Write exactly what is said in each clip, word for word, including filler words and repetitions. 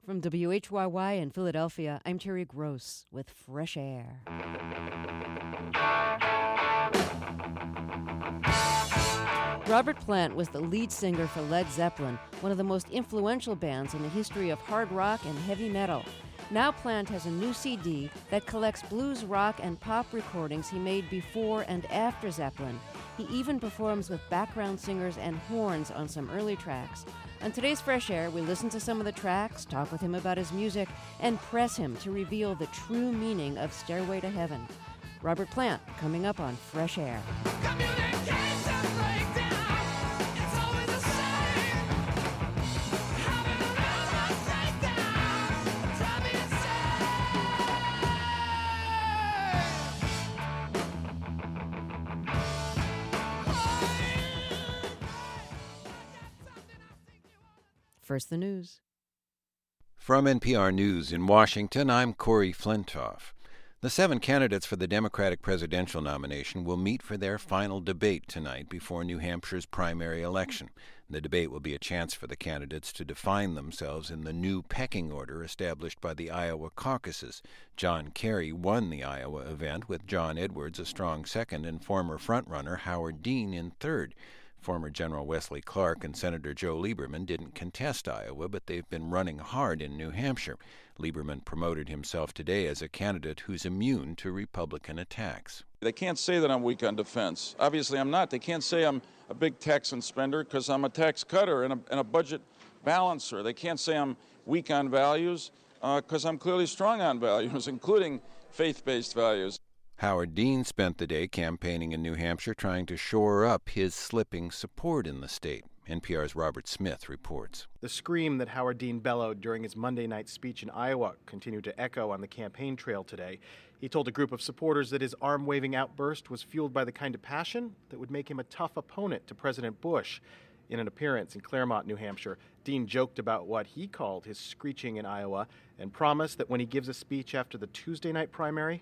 From W H Y Y in Philadelphia, I'm Terry Gross with Fresh Air. Robert Plant was the lead singer for Led Zeppelin, one of the most influential bands in the history of hard rock and heavy metal. Now Plant has a new C D that collects blues, rock, and pop recordings he made before and after Zeppelin. He even performs with background singers and horns on some early tracks. On today's Fresh Air, we listen to some of the tracks, talk with him about his music, and press him to reveal the true meaning of Stairway to Heaven. Robert Plant, coming up on Fresh Air. First, the news. From N P R News in Washington, I'm Corey Flintoff. The seven candidates for the Democratic presidential nomination will meet for their final debate tonight before New Hampshire's primary election. The debate will be a chance for the candidates to define themselves in the new pecking order established by the Iowa caucuses. John Kerry won the Iowa event, with John Edwards a strong second and former frontrunner Howard Dean in third. Former General Wesley Clark and Senator Joe Lieberman didn't contest Iowa, but they've been running hard in New Hampshire. Lieberman promoted himself today as a candidate who's immune to Republican attacks. They can't say that I'm weak on defense. Obviously, I'm not. They can't say I'm a big tax and spender because I'm a tax cutter and a, and a budget balancer. They can't say I'm weak on values because uh, I'm clearly strong on values, including faith-based values. Howard Dean spent the day campaigning in New Hampshire, trying to shore up his slipping support in the state. N P R's Robert Smith reports. The scream that Howard Dean bellowed during his Monday night speech in Iowa continued to echo on the campaign trail today. He told a group of supporters that his arm-waving outburst was fueled by the kind of passion that would make him a tough opponent to President Bush. In an appearance in Claremont, New Hampshire, Dean joked about what he called his screeching in Iowa and promised that when he gives a speech after the Tuesday night primary,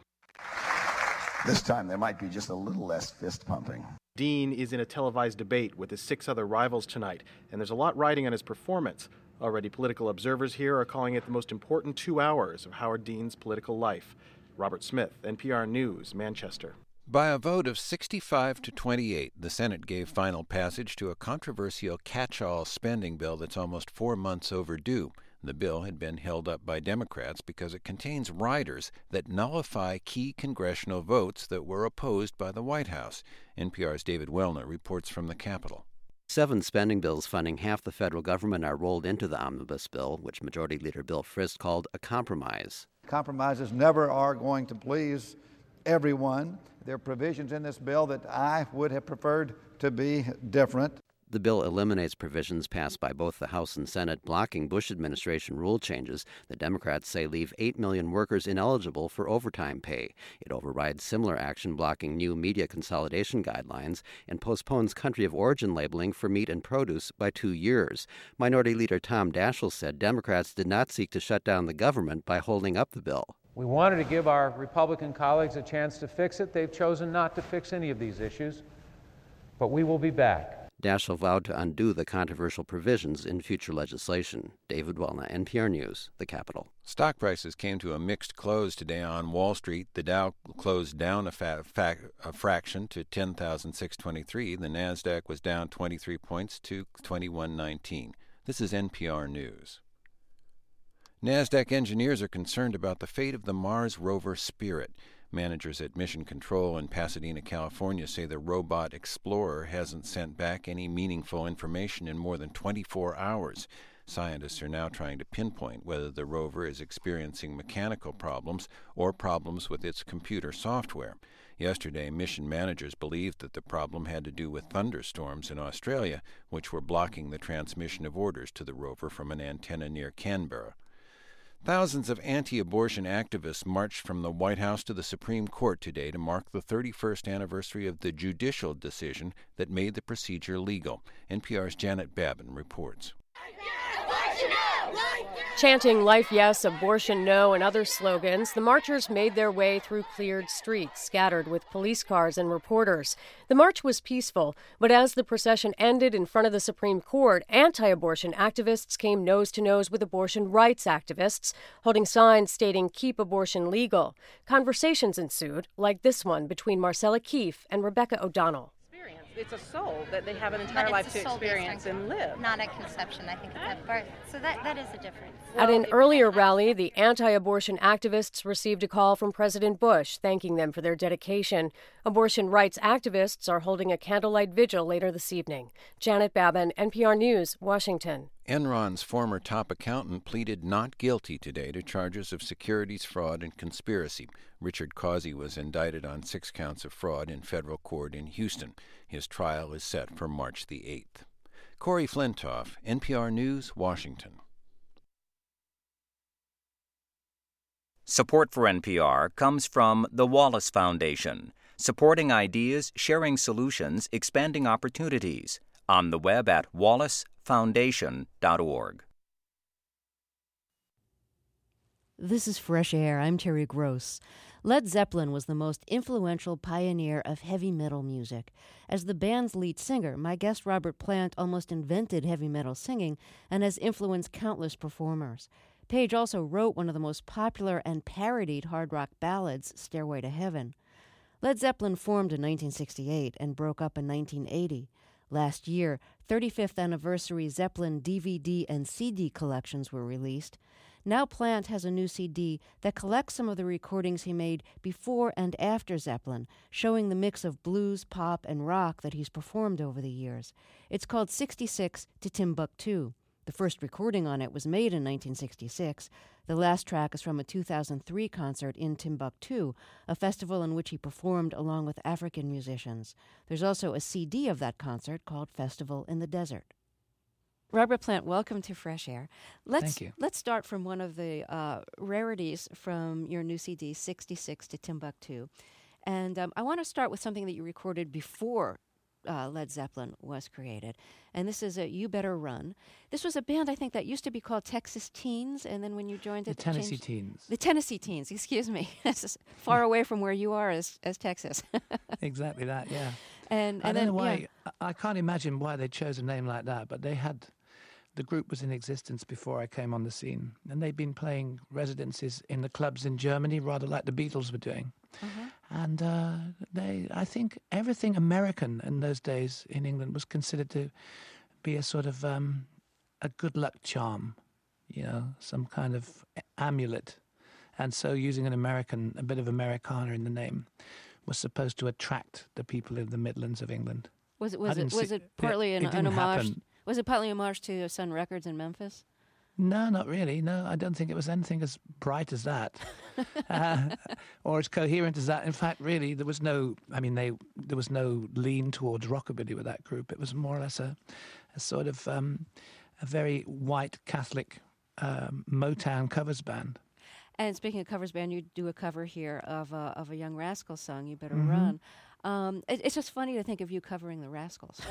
this time there might be just a little less fist pumping. Dean is in a televised debate with his six other rivals tonight, and there's a lot riding on his performance. Already, political observers here are calling it the most important two hours of Howard Dean's political life. Robert Smith, N P R News, Manchester. By a vote of sixty-five to twenty-eight, the Senate gave final passage to a controversial catch-all spending bill that's almost four months overdue. The bill had been held up by Democrats because it contains riders that nullify key congressional votes that were opposed by the White House. N P R's David Wellner reports from the Capitol. Seven spending bills funding half the federal government are rolled into the omnibus bill, which Majority Leader Bill Frist called a compromise. Compromises never are going to please everyone. There are provisions in this bill that I would have preferred to be different. The bill eliminates provisions passed by both the House and Senate blocking Bush administration rule changes that Democrats say leave eight million workers ineligible for overtime pay. It overrides similar action blocking new media consolidation guidelines and postpones country of origin labeling for meat and produce by two years. Minority Leader Tom Daschle said Democrats did not seek to shut down the government by holding up the bill. We wanted to give our Republican colleagues a chance to fix it. They've chosen not to fix any of these issues, but we will be back. Daschle vowed to undo the controversial provisions in future legislation. David Wellner, N P R News, the Capitol. Stock prices came to a mixed close today on Wall Street. The Dow closed down a, fa- fa- a fraction to ten thousand six hundred twenty-three. The Nasdaq was down twenty-three points to twenty-one nineteen. This is N P R News. Nasdaq engineers are concerned about the fate of the Mars rover Spirit. Managers at Mission Control in Pasadena, California, say the robot Explorer hasn't sent back any meaningful information in more than twenty-four hours. Scientists are now trying to pinpoint whether the rover is experiencing mechanical problems or problems with its computer software. Yesterday, mission managers believed that the problem had to do with thunderstorms in Australia, which were blocking the transmission of orders to the rover from an antenna near Canberra. Thousands of anti-abortion activists marched from the White House to the Supreme Court today to mark the thirty-first anniversary of the judicial decision that made the procedure legal. N P R's Janet Babin reports. Chanting "Life Yes, Abortion No" and other slogans, the marchers made their way through cleared streets, scattered with police cars and reporters. The march was peaceful, but as the procession ended in front of the Supreme Court, anti-abortion activists came nose-to-nose with abortion rights activists, holding signs stating "Keep abortion legal." Conversations ensued, like this one between Marcella Keefe and Rebecca O'Donnell. It's a soul that they have an entire life to experience and live. Not at conception, I think it's at birth. So that, that is a difference. At an earlier rally, the anti-abortion activists received a call from President Bush thanking them for their dedication. Abortion rights activists are holding a candlelight vigil later this evening. Janet Babin, N P R News, Washington. Enron's former top accountant pleaded not guilty today to charges of securities fraud and conspiracy. Richard Causey was indicted on six counts of fraud in federal court in Houston. His trial is set for March the eighth. Corey Flintoff, N P R News, Washington. Support for N P R comes from the Wallace Foundation, supporting ideas, sharing solutions, expanding opportunities. On the web at wallace foundation dot org. This is Fresh Air. I'm Terry Gross. Led Zeppelin was the most influential pioneer of heavy metal music. As the band's lead singer, my guest Robert Plant almost invented heavy metal singing and has influenced countless performers. Page also wrote one of the most popular and parodied hard rock ballads, Stairway to Heaven. Led Zeppelin formed in nineteen sixty-eight and broke up in nineteen eighty. Last year, thirty-fifth anniversary Zeppelin D V D and C D collections were released. Now Plant has a new C D that collects some of the recordings he made before and after Zeppelin, showing the mix of blues, pop, and rock that he's performed over the years. It's called sixty-six to Timbuktu. The first recording on it was made in nineteen sixty-six. The last track is from a two thousand three concert in Timbuktu, a festival in which he performed along with African musicians. There's also a C D of that concert called Festival in the Desert. Robert Plant, welcome to Fresh Air. Let's, Thank you. Let's start from one of the uh, rarities from your new C D, sixty-six to Timbuktu. And um, I want to start with something that you recorded before Uh, Led Zeppelin was created. And this is a You Better Run. This was a band, I think, that used to be called Texas Teens, and then when you joined it... The Tennessee changed, Teens. The Tennessee Teens, excuse me. This is far away from where you are as, as Texas. Exactly that, yeah. And, and I don't then, know why, yeah. I, I can't imagine why they chose a name like that, but they had... The group was in existence before I came on the scene, and they'd been playing residencies in the clubs in Germany, rather like the Beatles were doing. Uh-huh. And uh, they, I think everything American in those days in England was considered to be a sort of um, a good luck charm, you know, some kind of amulet. And so using an American, a bit of Americana in the name, was supposed to attract the people in the Midlands of England. Was it was it was see, it partly it, an, it an homage? Happen. Was it partly homage to Sun Records in Memphis? No, not really. No, I don't think it was anything as bright as that, uh, or as coherent as that. In fact, really, there was no. I mean, they there was no lean towards rockabilly with that group. It was more or less a, a sort of um, a very white Catholic um, Motown covers band. And speaking of covers band, you do a cover here of a, of a Young Rascals song, You Better Mm-hmm. Run. Um, it, it's just funny to think of you covering the Rascals.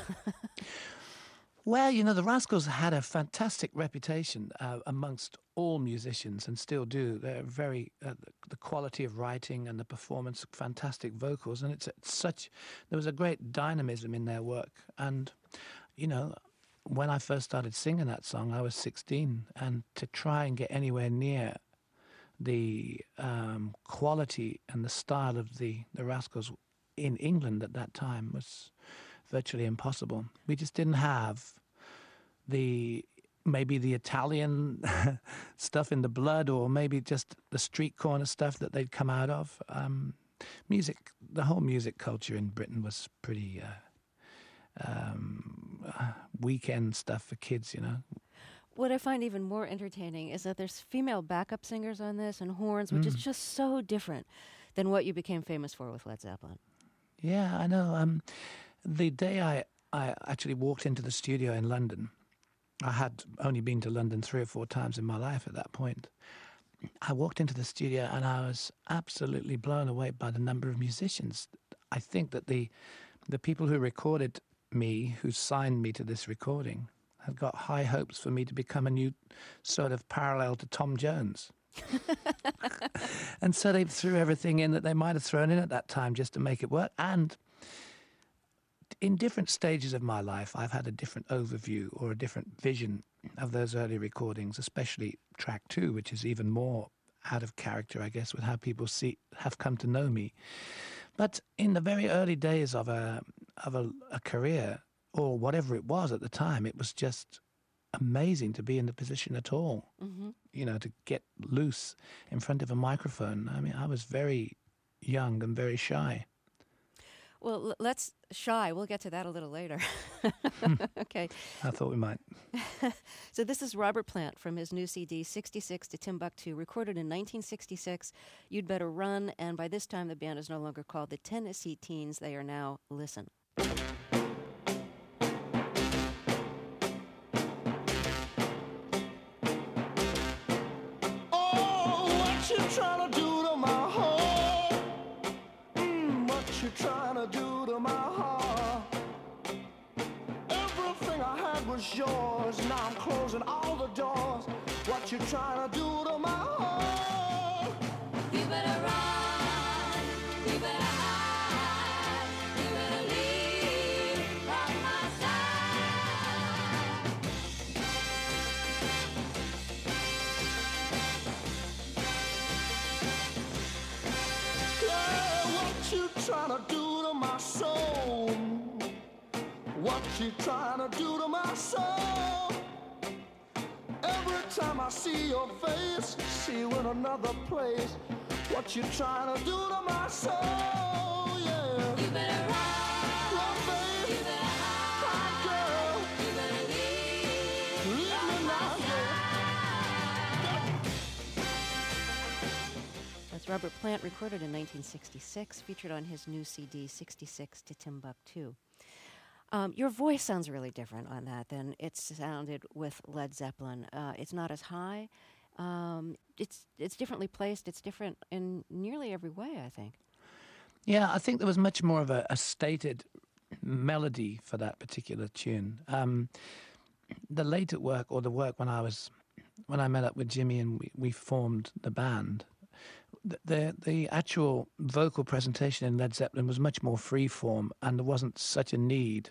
Well, you know, the Rascals had a fantastic reputation uh, amongst all musicians and still do. They're very, uh, the quality of writing and the performance, fantastic vocals. And it's, it's such, there was a great dynamism in their work. And, you know, when I first started singing that song, I was sixteen. And to try and get anywhere near the um, quality and the style of the, the Rascals in England at that time was virtually impossible. We just didn't have the maybe the Italian stuff in the blood, or maybe just the street corner stuff that they'd come out of. Um, music, the whole music culture in Britain was pretty uh, um, uh, weekend stuff for kids, you know. What I find even more entertaining is that there's female backup singers on this and horns, which Mm. is just so different than what you became famous for with Led Zeppelin. Yeah, I know. Um, the day I, I actually walked into the studio in London, I had only been to London three or four times in my life at that point. I walked into the studio and I was absolutely blown away by the number of musicians. I think that the the people who recorded me, who signed me to this recording, had got high hopes for me to become a new sort of parallel to Tom Jones. And so they threw everything in that they might have thrown in at that time just to make it work. And in different stages of my life, I've had a different overview or a different vision of those early recordings, especially track two, which is even more out of character, I guess, with how people see have come to know me. But in the very early days of a of a, a career, or whatever it was at the time, it was just amazing to be in the position at all. Mm-hmm. You know, to get loose in front of a microphone. I mean, I was very young and very shy. Well, let's shy. We'll get to that a little later. Okay. I thought we might. So this is Robert Plant from his new C D, sixty-six to Timbuktu, recorded in nineteen sixty-six. You'd Better Run, and by this time the band is no longer called the Tennessee Teens. They are now Listen. Trying to do to my heart, mm, what you trying to do to my heart? Everything I had was yours, now I'm closing all the doors. What you trying to do to my heart? You better run, you better hide, you better leave from my side. What you trying to do to my soul? What you trying to do to my soul? Every time I see your face, see you in another place. What you trying to do to my soul? Yeah. You better run, run, babe. You better hide, girl. You better leave, leave me now, yeah. That's Robert Plant, recorded in nineteen sixty-six, featured on his new C D, sixty-six to Timbuktu. Um, your voice sounds really different on that than it sounded with Led Zeppelin. Uh, it's not as high. Um, it's it's differently placed. It's different in nearly every way, I think. Yeah, I think there was much more of a, a stated melody for that particular tune. Um, the later work, or the work when I was when I met up with Jimmy and we, we formed the band, the, the the actual vocal presentation in Led Zeppelin was much more free form, and there wasn't such a need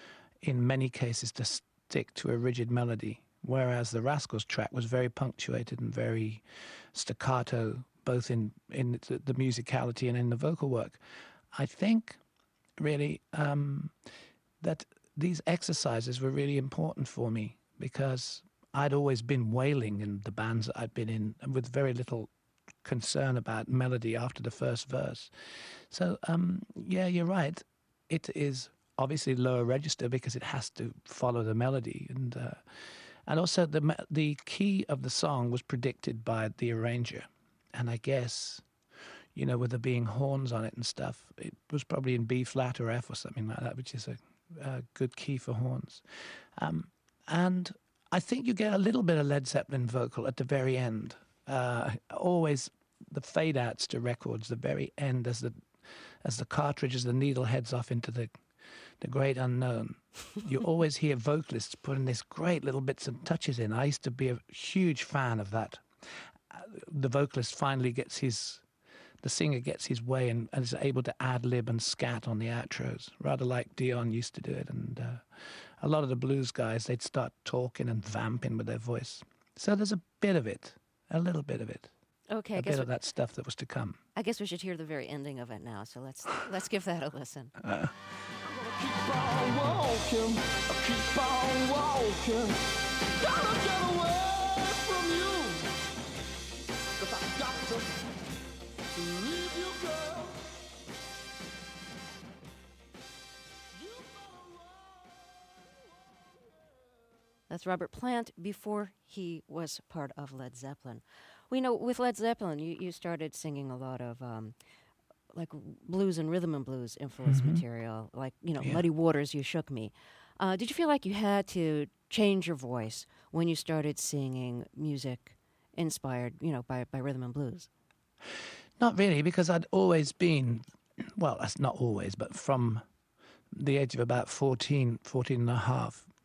in many cases to stick to a rigid melody, whereas the Rascals track was very punctuated and very staccato, both in, in the, the musicality and in the vocal work. I think, really, um, that these exercises were really important for me, because I'd always been wailing in the bands that I'd been in, with very little concern about melody after the first verse. So, um, yeah, you're right. It is obviously lower register because it has to follow the melody, and uh, and also the the key of the song was predicted by the arranger, and I guess, you know, with there being horns on it and stuff, it was probably in B flat or F or something like that, which is a, a good key for horns, um, and I think you get a little bit of Led Zeppelin vocal at the very end. Uh, always the fade outs to records, the very end as the as the cartridge, as the needle heads off into the the great unknown. You always hear vocalists putting this great little bits and touches in. I used to be a huge fan of that. Uh, the vocalist finally gets his, the singer gets his way and, and is able to ad-lib and scat on the outros, rather like Dion used to do it. And uh, a lot of the blues guys, they'd start talking and vamping with their voice. So there's a bit of it, a little bit of it. Okay, a I guess bit we, of that stuff that was to come. I guess we should hear the very ending of it now. So let's let's give that a listen. Uh. Keep on walking, keep on walking. Gotta get away from you, 'cause I've got to leave you, girl. That's Robert Plant before he was part of Led Zeppelin. We know with Led Zeppelin, you, you started singing a lot of um, like blues and rhythm and blues influence Mm-hmm. material, like, you know, Yeah. Muddy Waters, You Shook Me. Uh, did you feel like you had to change your voice when you started singing music inspired, you know, by, by rhythm and blues? Not really, because I'd always been, well, that's not always, but from the age of about fourteen, fourteen and a half,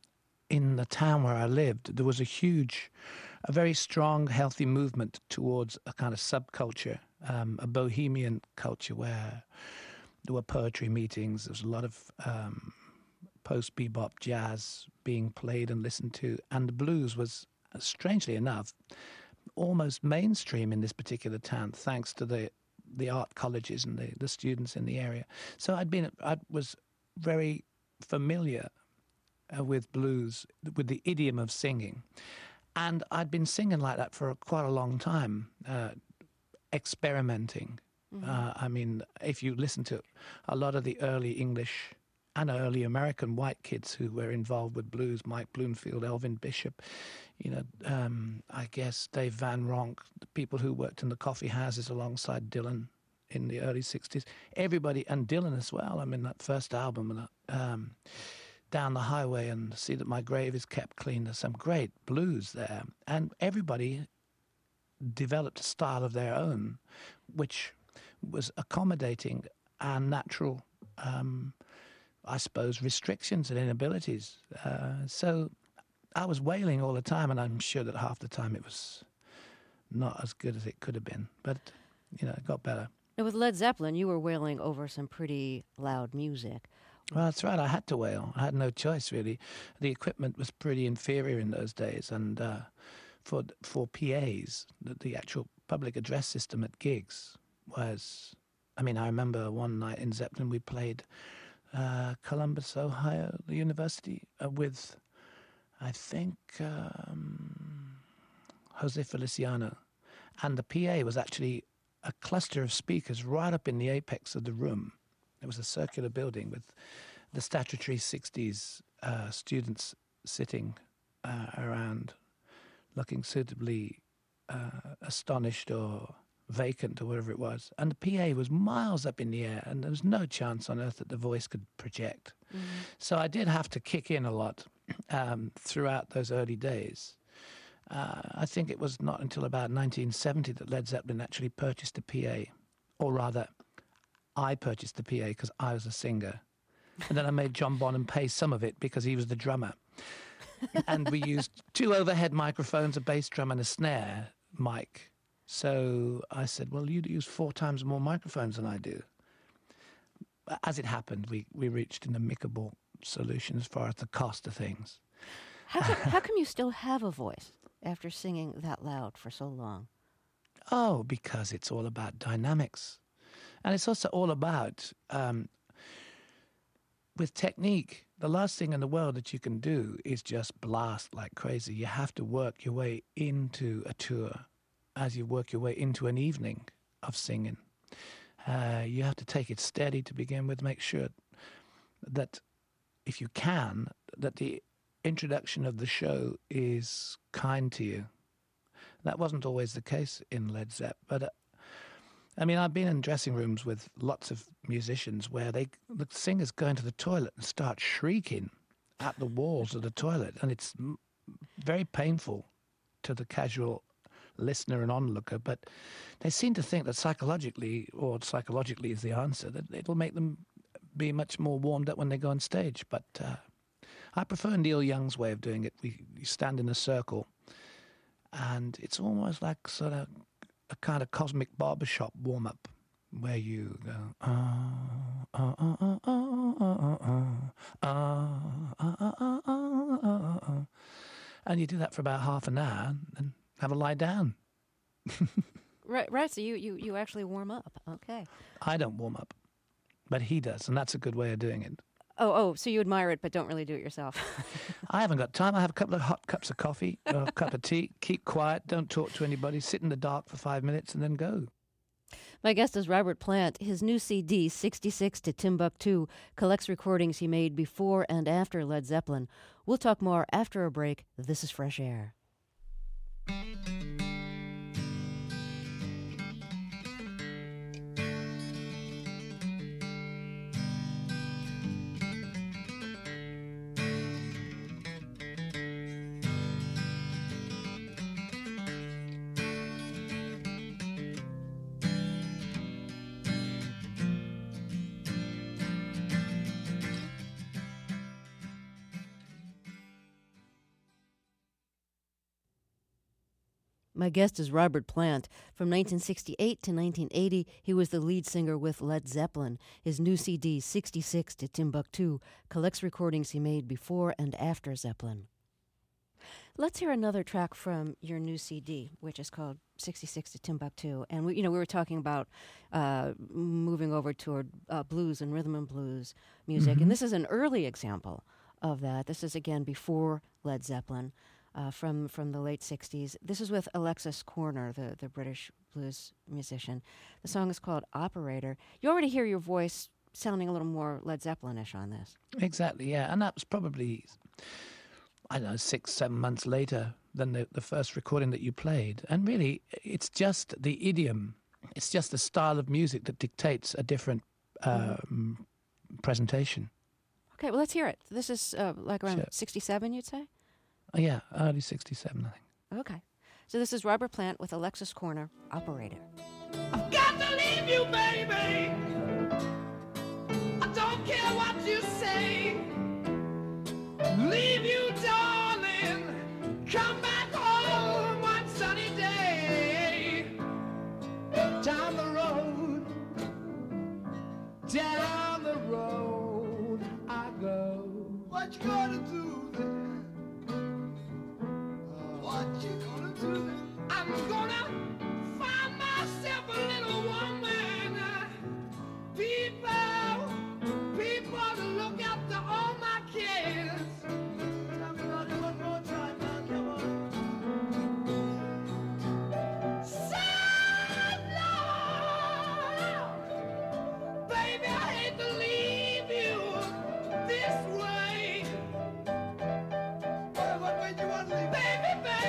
in the town where I lived, there was a huge, a very strong, healthy movement towards a kind of subculture, um, a bohemian culture where there were poetry meetings. There was a lot of um, post-bebop jazz being played and listened to, and the blues was, strangely enough, almost mainstream in this particular town, thanks to the the art colleges and the, the students in the area. So I'd been, I was very familiar uh, with blues, with the idiom of singing. And I'd been singing like that for quite a long time, uh, experimenting. Mm-hmm. Uh, I mean, if you listen to a lot of the early English and early American white kids who were involved with blues, Mike Bloomfield, Elvin Bishop, you know, um, I guess Dave Van Ronk, the people who worked in the coffee houses alongside Dylan in the early sixties, everybody, and Dylan as well. I mean, that first album, um, Down the Highway and See That My Grave Is Kept Clean, there's some great blues there. And everybody developed a style of their own, which was accommodating and natural, um, I suppose, restrictions and inabilities. Uh, so I was wailing all the time, and I'm sure that half the time it was not as good as it could have been. But, you know, it got better. Now, with Led Zeppelin, you were wailing over some pretty loud music. Well, that's right. I had to wail. I had no choice, really. The equipment was pretty inferior in those days, and uh, for for P As, the, the actual public address system at gigs was... I mean, I remember one night in Zeppelin we played uh, Columbus, Ohio, the university, uh, with, I think, um, Jose Feliciano. And the P A was actually a cluster of speakers right up in the apex of the room. It was a circular building with the statutory sixties uh, students sitting uh, around, looking suitably uh, astonished or vacant or whatever it was. And the P A was miles up in the air, and there was no chance on earth that the voice could project. Mm-hmm. So I did have to kick in a lot um, throughout those early days. Uh, I think it was not until about nineteen seventy that Led Zeppelin actually purchased a P A, or rather, I purchased the P A because I was a singer. And then I made John Bonham pay some of it because he was the drummer. And we used two overhead microphones, a bass drum and a snare mic. So I said, well, you use four times more microphones than I do. As it happened, we, we reached an amicable solution as far as the cost of things. How come, how come you still have a voice after singing that loud for so long? Oh, because it's all about dynamics. And it's also all about, um, with technique, the last thing in the world that you can do is just blast like crazy. You have to work your way into a tour as you work your way into an evening of singing. Uh, you have to take it steady to begin with, make sure that, if you can, that the introduction of the show is kind to you. That wasn't always the case in Led Zepp, but uh, I mean, I've been in dressing rooms with lots of musicians where they the singers go into the toilet and start shrieking at the walls of the toilet, and it's m- very painful to the casual listener and onlooker, but they seem to think that psychologically, or psychologically is the answer, that it'll make them be much more warmed up when they go on stage. But uh, I prefer Neil Young's way of doing it. We, we stand in a circle, and it's almost like sort of a kind of cosmic barbershop warm-up where you go, ah, ah, ah, ah, ah, ah, ah, ah, ah, ah, ah, and you do that for about half an hour and have a lie down. Right, right. So you, you, you actually warm up. Okay. I don't warm up, but he does, and that's a good way of doing it. Oh, oh, so you admire it, but don't really do it yourself. I haven't got time. I have a couple of hot cups of coffee, or a cup of tea, keep quiet, don't talk to anybody, sit in the dark for five minutes, and then go. My guest is Robert Plant. His new C D, sixty-six to Timbuktu, collects recordings he made before and after Led Zeppelin. We'll talk more after a break. This is Fresh Air. My guest is Robert Plant. From nineteen sixty-eight to nineteen eighty, he was the lead singer with Led Zeppelin. His new C D, sixty-six to Timbuktu, collects recordings he made before and after Zeppelin. Let's hear another track from your new C D, which is called sixty-six to Timbuktu. And we, you know, we were talking about uh, moving over toward uh, blues and rhythm and blues music, mm-hmm. and this is an early example of that. This is again before Led Zeppelin. Uh, from from the late sixties. This is with Alexis Korner, the, the British blues musician. The song is called Operator. You already hear your voice sounding a little more Led Zeppelin-ish on this. Exactly, yeah. And that was probably, I don't know, six, seven months later than the, the first recording that you played. And really, it's just the idiom. It's just the style of music that dictates a different um, mm. presentation. Okay, well, let's hear it. This is uh, like around sure. sixty-seven, you'd say? Oh, yeah, early sixty-seven, I think. Okay. So this is Robert Plant with Alexis Korner, Operator. I've got to leave you, baby. I don't care what you say. Leave you, darling. Come back home one sunny day. Down the road, down the road I go. What you gonna do? What you gonna do? I'm gonna find myself a little woman. People, people to look after all my kids. Tell me about it one more time, now, come on. Sad Lord, baby, I hate to leave you this way. What, what made you want to leave? Baby,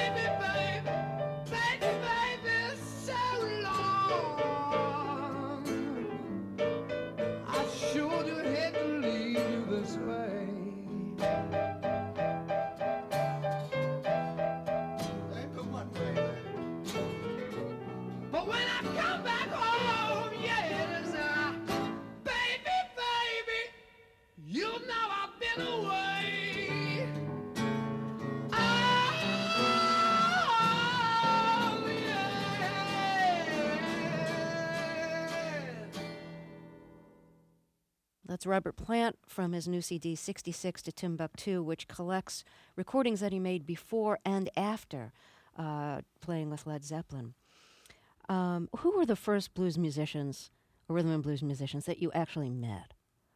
That's Robert Plant from his new C D, sixty-six to Timbuktu, which collects recordings that he made before and after uh, playing with Led Zeppelin. Um, who were the first blues musicians, or rhythm and blues musicians, that you actually met?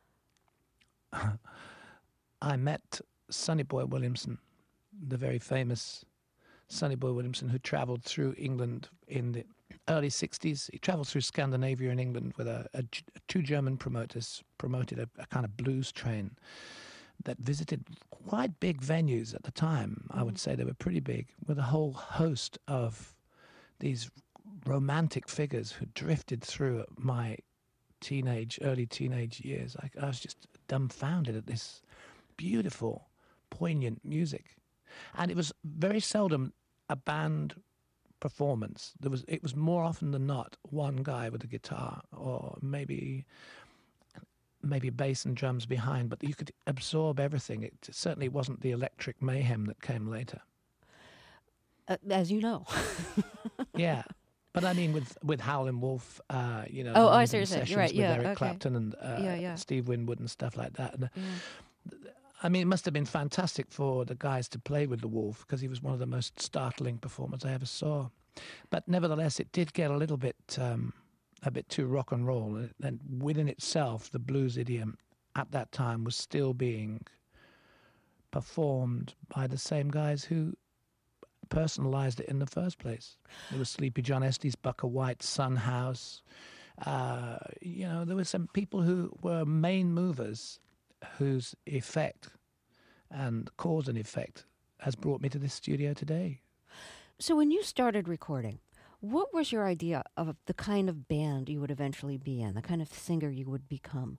I met Sonny Boy Williamson, the very famous Sonny Boy Williamson, who travelled through England in the early sixties. He travelled through Scandinavia and England with a, a, two German promoters, promoted a, a kind of blues train that visited quite big venues at the time. Mm-hmm. I would say they were pretty big, with a whole host of these romantic figures who drifted through my teenage, early teenage years. I, I was just dumbfounded at this beautiful, poignant music. And it was very seldom a band performance. There was, it was more often than not one guy with a guitar, or maybe maybe bass and drums behind, but you could absorb everything. It certainly wasn't the electric mayhem that came later. Uh, as you know. Yeah. But I mean, with, with Howlin' Wolf, uh, you know, oh, the oh, sessions You're right, yeah, with Eric okay. Clapton and uh, yeah, yeah. Steve Winwood and stuff like that. And, yeah. I mean, it must have been fantastic for the guys to play with the Wolf, because he was one of the most startling performers I ever saw. But nevertheless, it did get a little bit, um, a bit too rock and roll. And within itself, the blues idiom at that time was still being performed by the same guys who personalized it in the first place. There was Sleepy John Estes, Bucka White, Son House. Uh, you know, there were some people who were main movers whose effect and cause and effect has brought me to this studio today. So when you started recording, what was your idea of the kind of band you would eventually be in, the kind of singer you would become?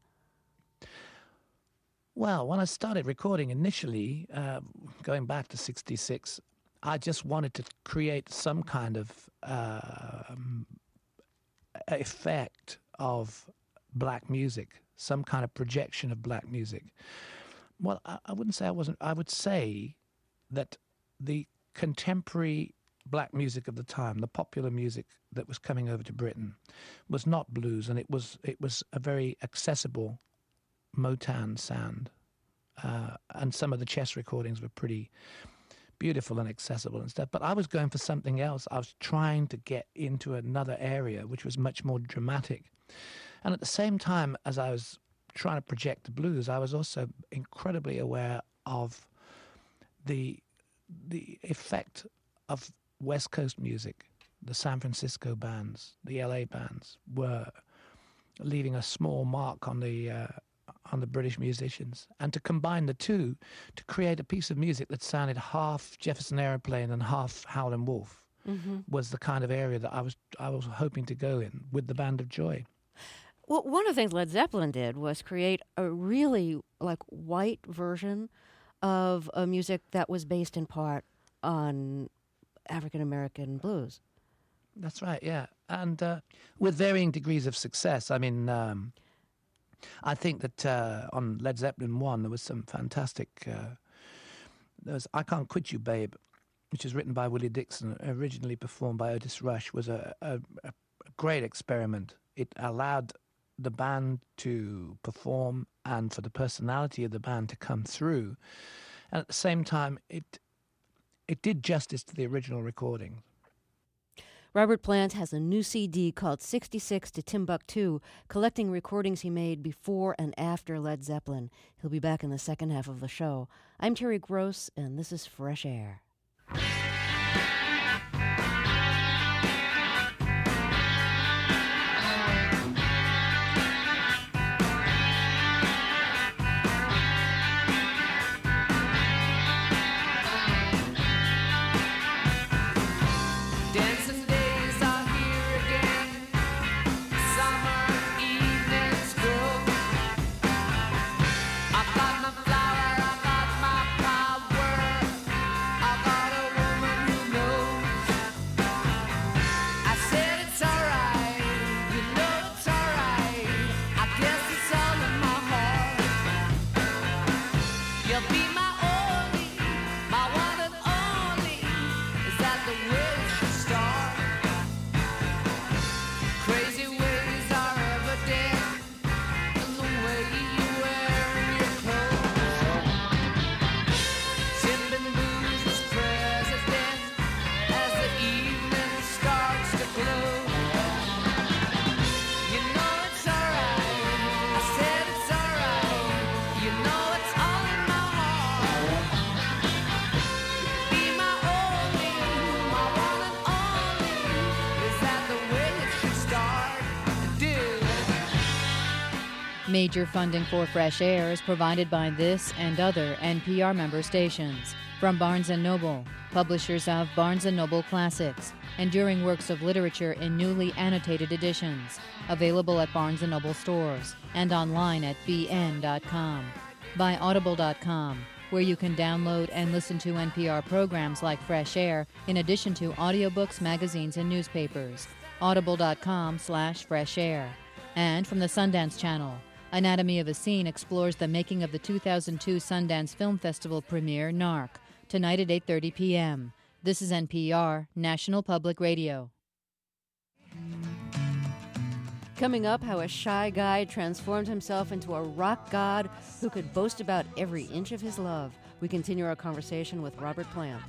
Well, when I started recording initially, uh, going back to sixty-six, I just wanted to create some kind of uh, effect of black music, some kind of projection of black music. Well, I, I wouldn't say I wasn't. I would say that the contemporary black music of the time, the popular music that was coming over to Britain, was not blues, and it was it was a very accessible Motown sound. Uh, and some of the chess recordings were pretty beautiful and accessible and stuff. But I was going for something else. I was trying to get into another area, which was much more dramatic. And at the same time, as I was trying to project the blues, I was also incredibly aware of the the effect of West Coast music. The San Francisco bands, the L A bands were leaving a small mark on the uh, on the British musicians, and to combine the two to create a piece of music that sounded half Jefferson Airplane and half Howlin' Wolf mm-hmm. was the kind of area that I was I was hoping to go in with the Band of Joy. Well, one of the things Led Zeppelin did was create a really like white version of a music that was based in part on African American blues. That's right, yeah, and uh, with varying degrees of success. I mean, um, I think that uh, on Led Zeppelin one there was some fantastic. Uh, there was "I Can't Quit You, Babe," which is written by Willie Dixon, originally performed by Otis Rush. Was a, a, a great experiment. It allowed the band to perform and for the personality of the band to come through, and at the same time, it it did justice to the original recording. Robert Plant has a new C D called sixty-six to Timbuktu, collecting recordings he made before and after Led Zeppelin. He'll be back in the second half of the show. I'm Terry Gross, and this is Fresh Air. Major funding for Fresh Air is provided by this and other N P R member stations. From Barnes and Noble, publishers of Barnes and Noble Classics, enduring works of literature in newly annotated editions, available at Barnes and Noble stores and online at b n dot com. By Audible dot com, where you can download and listen to N P R programs like Fresh Air, in addition to audiobooks, magazines, and newspapers. Audible dot com slash Fresh Air. And from the Sundance Channel, Anatomy of a Scene explores the making of the two thousand two Sundance Film Festival premiere, Narc, tonight at eight thirty p.m. This is N P R, National Public Radio. Coming up, how a shy guy transformed himself into a rock god who could boast about every inch of his love. We continue our conversation with Robert Plant.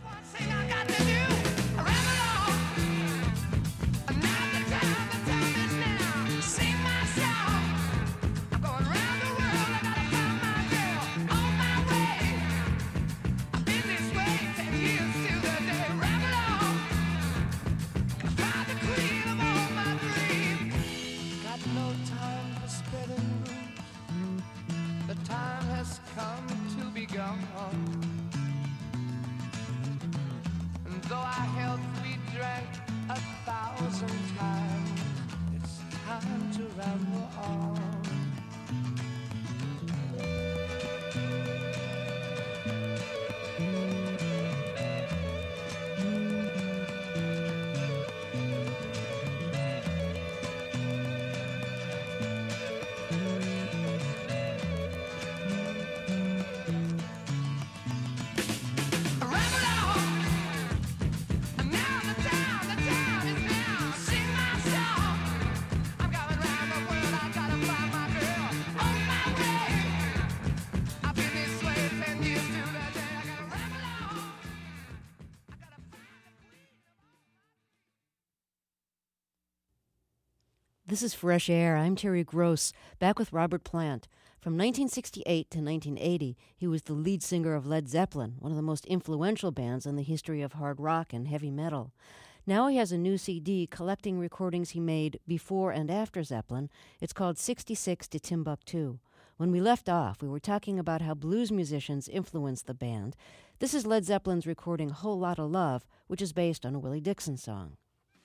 This is Fresh Air. I'm Terry Gross, back with Robert Plant. From nineteen sixty-eight to nineteen eighty, he was the lead singer of Led Zeppelin, one of the most influential bands in the history of hard rock and heavy metal. Now he has a new C D collecting recordings he made before and after Zeppelin. It's called sixty-six to Timbuktu. When we left off, we were talking about how blues musicians influenced the band. This is Led Zeppelin's recording Whole Lotta Love, which is based on a Willie Dixon song.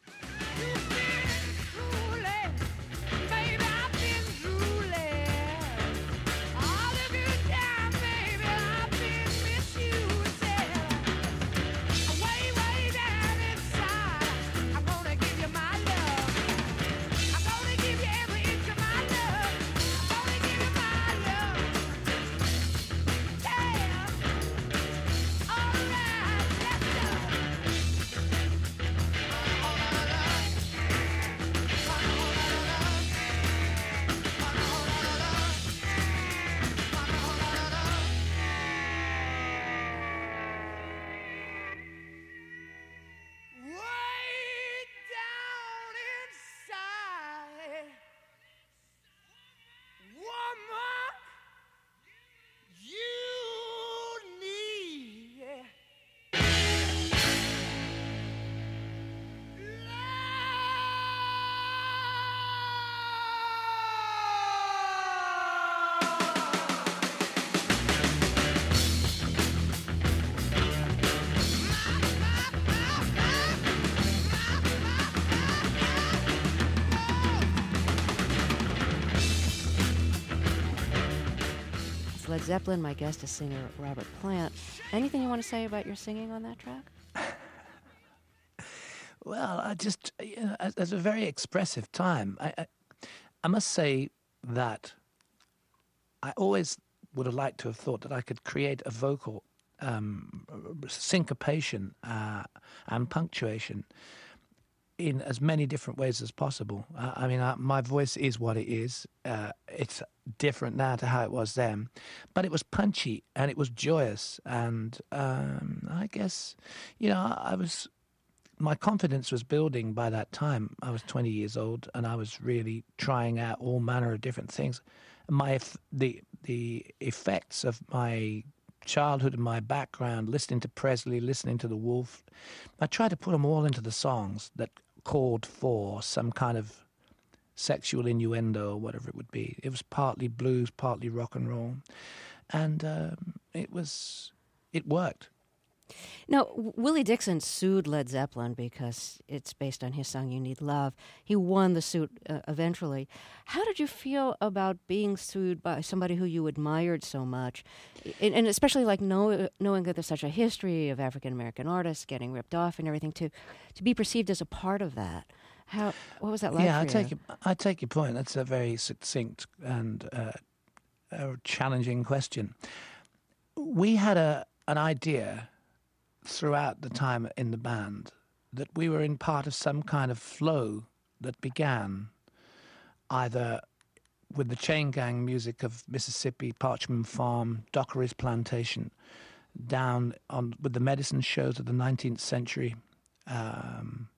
Led Zeppelin. My guest is singer Robert Plant. Anything you want to say about your singing on that track? Well, I just, you know, it's a very expressive time. I, I, I must say that I always would have liked to have thought that I could create a vocal um, syncopation uh, and punctuation in as many different ways as possible. Uh, I mean, uh, my voice is what it is. Uh, it's different now to how it was then. But it was punchy and it was joyous. And um, I guess, you know, I was... my confidence was building by that time. I was twenty years old and I was really trying out all manner of different things. My the the effects of my childhood and my background, listening to Presley, listening to The Wolf, I tried to put them all into the songs that called for some kind of sexual innuendo or whatever it would be. It was partly blues, partly rock and roll. And um, it was, it worked. Now, Willie Dixon sued Led Zeppelin because it's based on his song You Need Love. He won the suit uh, eventually. How did you feel about being sued by somebody who you admired so much? And, and especially like know, knowing that there's such a history of African-American artists getting ripped off and everything, to, to be perceived as a part of that. How, what was that like yeah, for I take you? Your, I take your point. That's a very succinct and uh, a challenging question. We had a an idea throughout the time in the band that we were in part of some kind of flow that began either with the chain gang music of Mississippi, Parchman Farm, Dockery's Plantation, down on with the medicine shows of the nineteenth century, um,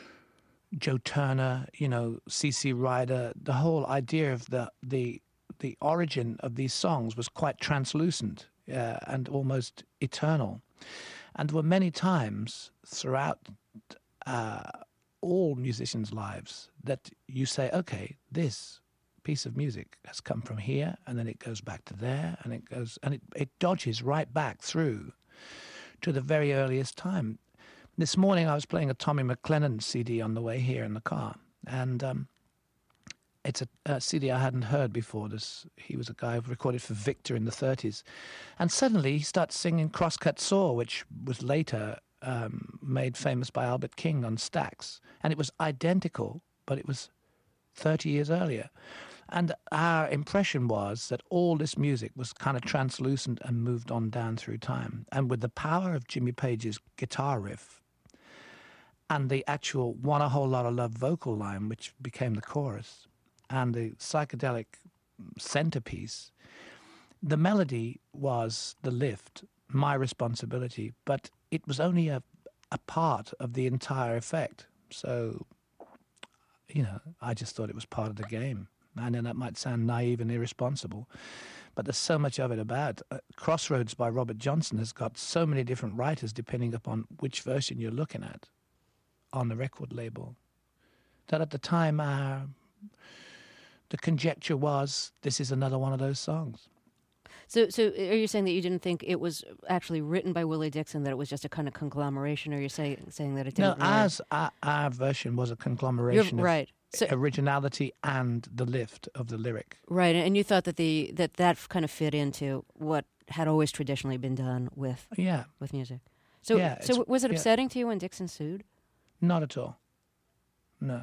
Joe Turner, you know, C C Ryder. The whole idea of the the the origin of these songs was quite translucent uh, and almost eternal. And there were many times throughout uh, all musicians' lives that you say, okay, this piece of music has come from here, and then it goes back to there, and it goes, and it, it dodges right back through to the very earliest time. This morning I was playing a Tommy McLennan C D on the way here in the car, and um, it's a, a C D I hadn't heard before. This, he was a guy who recorded for Victor in the thirties. And suddenly he starts singing Crosscut Saw, which was later um, made famous by Albert King on Stax. And it was identical, but it was thirty years earlier. And our impression was that all this music was kind of translucent and moved on down through time. And with the power of Jimmy Page's guitar riff and the actual Want a Whole Lot of Love vocal line, which became the chorus, and the psychedelic centerpiece, the melody was the lift, my responsibility, but it was only a, a part of the entire effect. So, you know, I just thought it was part of the game. I know that might sound naive and irresponsible, but there's so much of it about. Uh, Crossroads by Robert Johnson has got so many different writers depending upon which version you're looking at on the record label, that at the time uh, the conjecture was this is another one of those songs. So, so are you saying that you didn't think it was actually written by Willie Dixon, that it was just a kind of conglomeration, or are you say, saying that it didn't? No, really... ours, our, our version was a conglomeration You're, of right. So, originality and the lift of the lyric. Right, and you thought that the that that kind of fit into what had always traditionally been done with yeah. with music. So, yeah, so was it upsetting yeah. to you when Dixon sued? Not at all. No.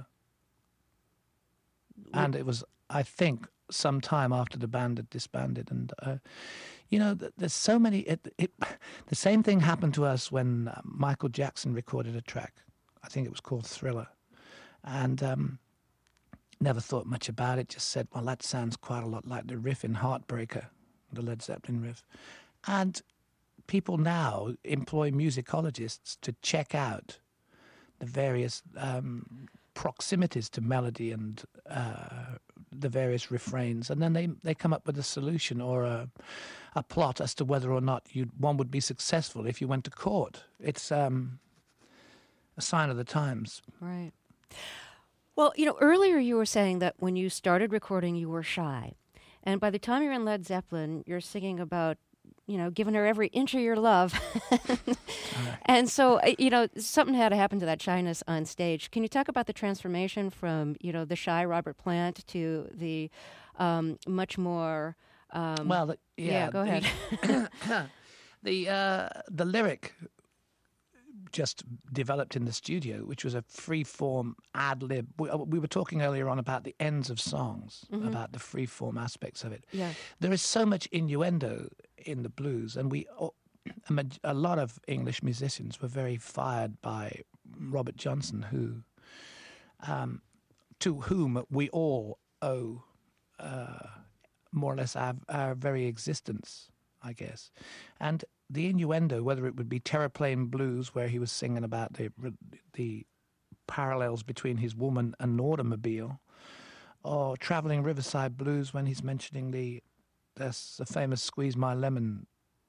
And it was, I think, some time after the band had disbanded, and uh, you know, th- there's so many. It, it, the same thing happened to us when uh, Michael Jackson recorded a track. I think it was called Thriller, and um, never thought much about it. Just said, well, that sounds quite a lot like the riff in Heartbreaker, the Led Zeppelin riff, and people now employ musicologists to check out the various um, proximities to melody and uh, the various refrains, and then they, they come up with a solution or a, a plot as to whether or not you one would be successful if you went to court. It's um, a sign of the times. Right. Well, you know, earlier you were saying that when you started recording, you were shy. And by the time you're in Led Zeppelin, you're singing about, you know, giving her every inch of your love. And so, you know, something had to happen to that shyness on stage. Can you talk about the transformation from, you know, the shy Robert Plant to the um, much more... Um, well, the, yeah, yeah, go ahead. The, the, uh, the lyric just developed in the studio, which was a free-form ad-lib. We, we were talking earlier on about the ends of songs, mm-hmm. about the free-form aspects of it. Yeah. There is so much innuendo in the blues, and we a, a lot of English musicians were very fired by Robert Johnson, who, um, to whom we all owe uh, more or less our, our very existence, I guess. And the innuendo, whether it would be Terraplane Blues, where he was singing about the the parallels between his woman and an automobile, or Traveling Riverside Blues when he's mentioning the this the famous "Squeeze My Lemon"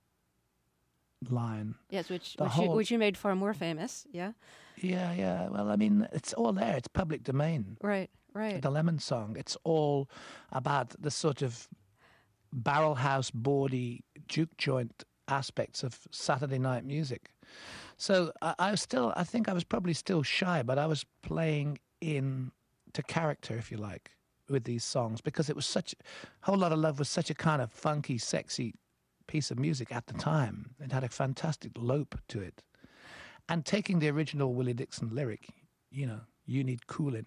line. Yes, which the which, whole, you, which you made far more famous. Yeah. Yeah, yeah. Well, I mean, it's all there. It's public domain. Right, right. The Lemon Song. It's all about the sort of barrel house, boardy, juke joint aspects of Saturday night music. So I, I was still, I think I was probably still shy, but I was playing in to character, if you like, with these songs, because it was such, Whole Lotta Love was such a kind of funky, sexy piece of music at the time. It had a fantastic lope to it. And taking the original Willie Dixon lyric, you know, you need cooling.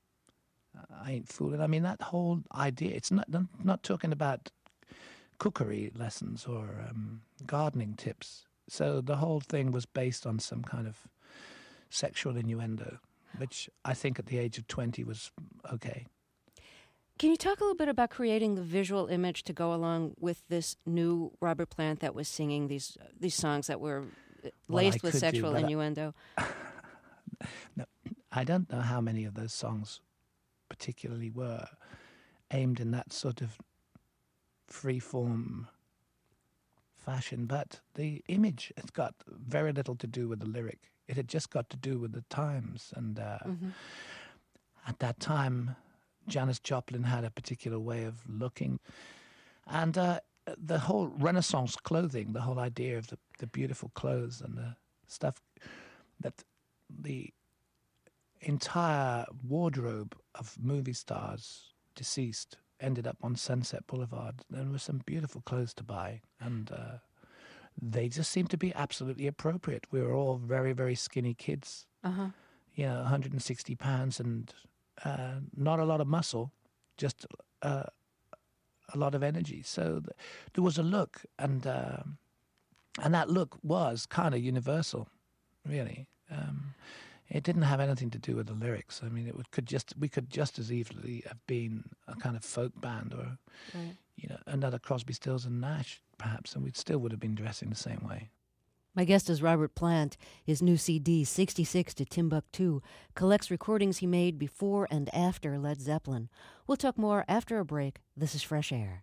I ain't fooling. I mean, that whole idea, it's not not talking about cookery lessons or um, gardening tips. So the whole thing was based on some kind of sexual innuendo, which I think at the age of twenty was okay. Can you talk a little bit about creating the visual image to go along with this new Robert Plant that was singing these these songs that were laced well, with sexual do, innuendo? I, no, I don't know how many of those songs particularly were aimed in that sort of free-form fashion, but the image, it's got very little to do with the lyric. It had just got to do with the times, and uh, mm-hmm. at that time, Janis Joplin had a particular way of looking, and uh, the whole Renaissance clothing, the whole idea of the, the beautiful clothes and the stuff, that the entire wardrobe of movie stars, deceased, ended up on Sunset Boulevard. There were some beautiful clothes to buy, and uh, they just seemed to be absolutely appropriate. We were all very, very skinny kids, uh-huh. you know, one hundred sixty pounds and uh, not a lot of muscle, just uh, a lot of energy. So th- there was a look, and uh, and that look was kind of universal, really. Um, It didn't have anything to do with the lyrics. I mean, it would, could just we could just as easily have been a kind of folk band or, right. you know, another Crosby, Stills and Nash, perhaps, and we still would have been dressing the same way. My guest is Robert Plant. His new C D, sixty-six to Timbuktu, collects recordings he made before and after Led Zeppelin. We'll talk more after a break. This is Fresh Air.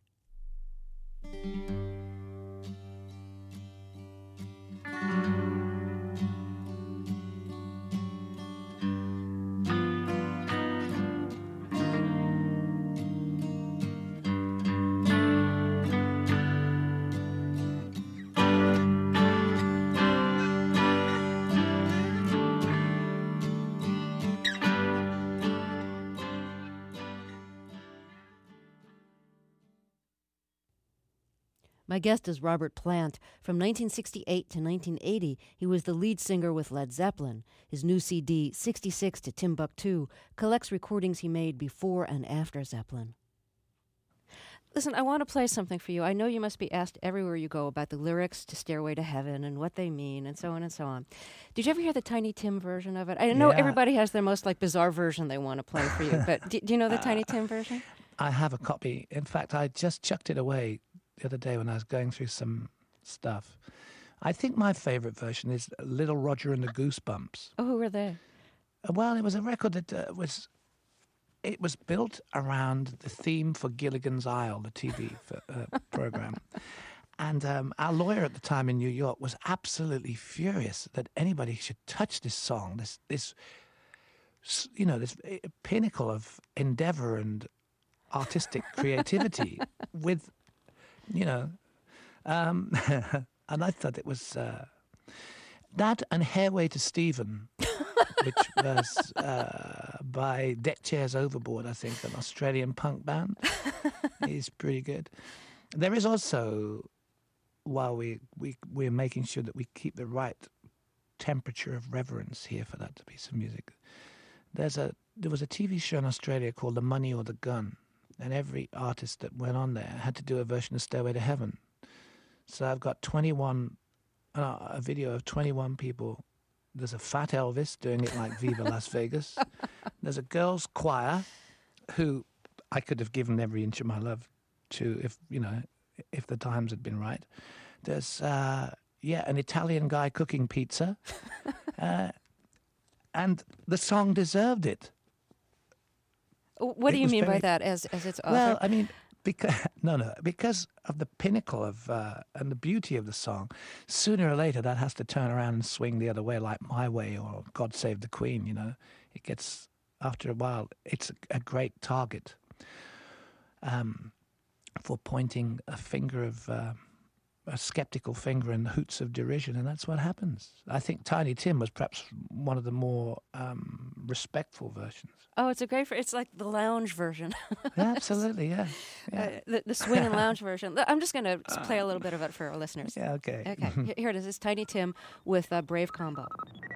My guest is Robert Plant. From nineteen sixty-eight to nineteen eighty, he was the lead singer with Led Zeppelin. His new C D, sixty-six to Timbuktu, collects recordings he made before and after Zeppelin. Listen, I want to play something for you. I know you must be asked everywhere you go about the lyrics to Stairway to Heaven and what they mean and so on and so on. Did you ever hear the Tiny Tim version of it? I know yeah. everybody has their most like bizarre version they want to play for you, but do, do you know the Tiny Tim version? I have a copy. In fact, I just chucked it away the other day when I was going through some stuff. I think my favorite version is Little Roger and the Goosebumps. Oh, who were they? Uh, well, it was a record that uh, was... It was built around the theme for Gilligan's Isle, the T V for, uh, program. And um, our lawyer at the time in New York was absolutely furious that anybody should touch this song, this, this you know, this pinnacle of endeavor and artistic creativity with... You know, um, and I thought it was uh, that and Hairway to Stephen, which was uh, by Deck Chairs Overboard, I think, an Australian punk band. Is pretty good. There is also, while we, we, we're making sure that we keep the right temperature of reverence here for that piece of music, there's a there was a T V show in Australia called The Money or the Gun. And every artist that went on there had to do a version of Stairway to Heaven. So I've got twenty-one, uh, a video of twenty-one people. There's a fat Elvis doing it like Viva Las Vegas. There's a girls' choir who I could have given every inch of my love to if, you know, if the times had been right. There's, uh, yeah, an Italian guy cooking pizza. uh, and the song deserved it. What do it you mean very, by that as as its author? Well, I mean, because no, no, because of the pinnacle of uh, and the beauty of the song. Sooner or later, that has to turn around and swing the other way, like My Way or God Save the Queen. You know, it gets after a while. It's a, a great target um, for pointing a finger of uh, a skeptical finger and hoots of derision, and that's what happens. I think Tiny Tim was perhaps one of the more um, respectful versions. Oh, it's a great. It's like the lounge version. Yeah, absolutely, yeah. yeah. Uh, the, the swing and lounge version. I'm just going to play a little bit of it for our listeners. Yeah, okay. Okay, here it is. It's Tiny Tim with uh, Brave Combo.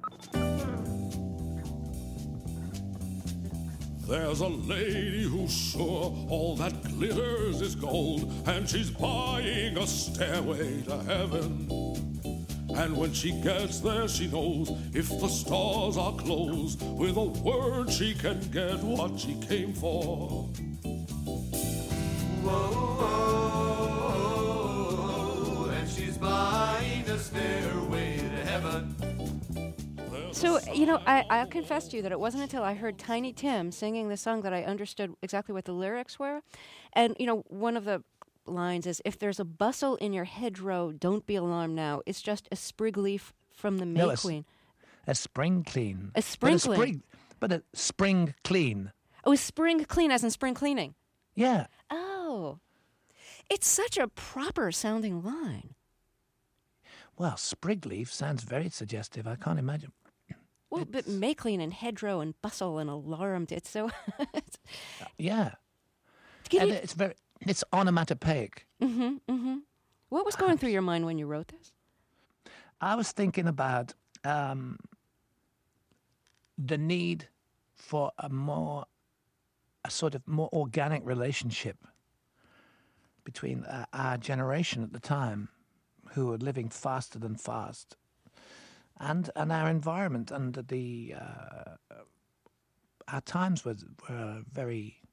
There's a lady who's sure all that glitters is gold, and she's buying a stairway to heaven. And when she gets there, she knows if the stores are closed, with a word she can get what she came for. Whoa, whoa, and she's buying a stairway to heaven. So, you know, I, I'll confess to you that it wasn't until I heard Tiny Tim singing the song that I understood exactly what the lyrics were. And, you know, one of the lines is, if there's a bustle in your hedgerow, don't be alarmed now. It's just a sprig leaf from the May no, Queen. A spring clean. A spring but a clean. Spring, but a spring clean. Oh, spring clean as in spring cleaning? Yeah. Oh. It's such a proper sounding line. Well, sprig leaf sounds very suggestive. I can't imagine. Well, it's... but May Clean and hedgerow and bustle and alarmed. It's so... it's... Yeah. Can and you... it's very... It's onomatopoeic. Mm-hmm, mm-hmm. What was going through your mind when you wrote this? I was thinking about um, the need for a more, a sort of more organic relationship between uh, our generation at the time, who were living faster than fast, and and our environment and the uh, our times were were very.